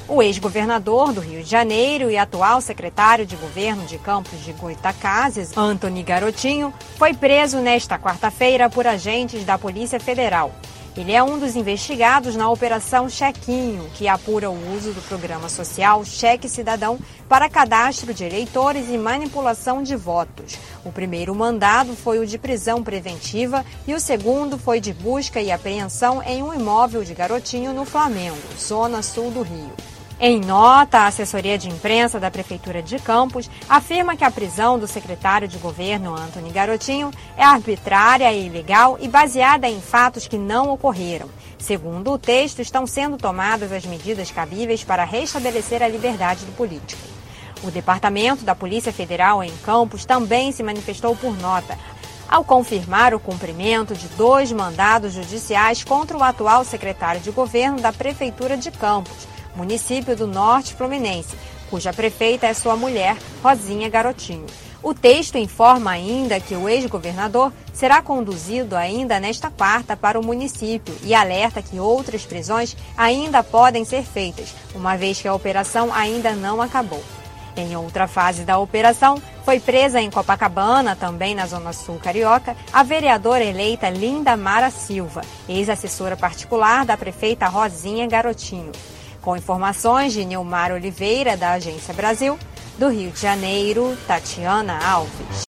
O ex-governador do Rio de Janeiro e atual secretário de governo de Campos de Goytacazes, Antony Garotinho, foi preso nesta quarta-feira por agentes da Polícia Federal. Ele é um dos investigados na Operação Chequinho, que apura o uso do programa social Cheque Cidadão para cadastro de eleitores e manipulação de votos. O primeiro mandado foi o de prisão preventiva e o segundo foi de busca e apreensão em um imóvel de Garotinho no Flamengo, zona sul do Rio. Em nota, a assessoria de imprensa da Prefeitura de Campos afirma que a prisão do secretário de governo, Antony Garotinho, é arbitrária e ilegal e baseada em fatos que não ocorreram. Segundo o texto, estão sendo tomadas as medidas cabíveis para restabelecer a liberdade do político. O Departamento da Polícia Federal em Campos também se manifestou por nota, ao confirmar o cumprimento de 2 mandados judiciais contra o atual secretário de governo da Prefeitura de Campos, município do Norte Fluminense, cuja prefeita é sua mulher, Rosinha Garotinho. O texto informa ainda que o ex-governador será conduzido ainda nesta quarta para o município e alerta que outras prisões ainda podem ser feitas, uma vez que a operação ainda não acabou. Em outra fase da operação, foi presa em Copacabana, também na Zona Sul Carioca, a vereadora eleita Linda Mara Silva, ex-assessora particular da prefeita Rosinha Garotinho. Com informações de Nilmar Oliveira, da Agência Brasil, do Rio de Janeiro, Tatiana Alves.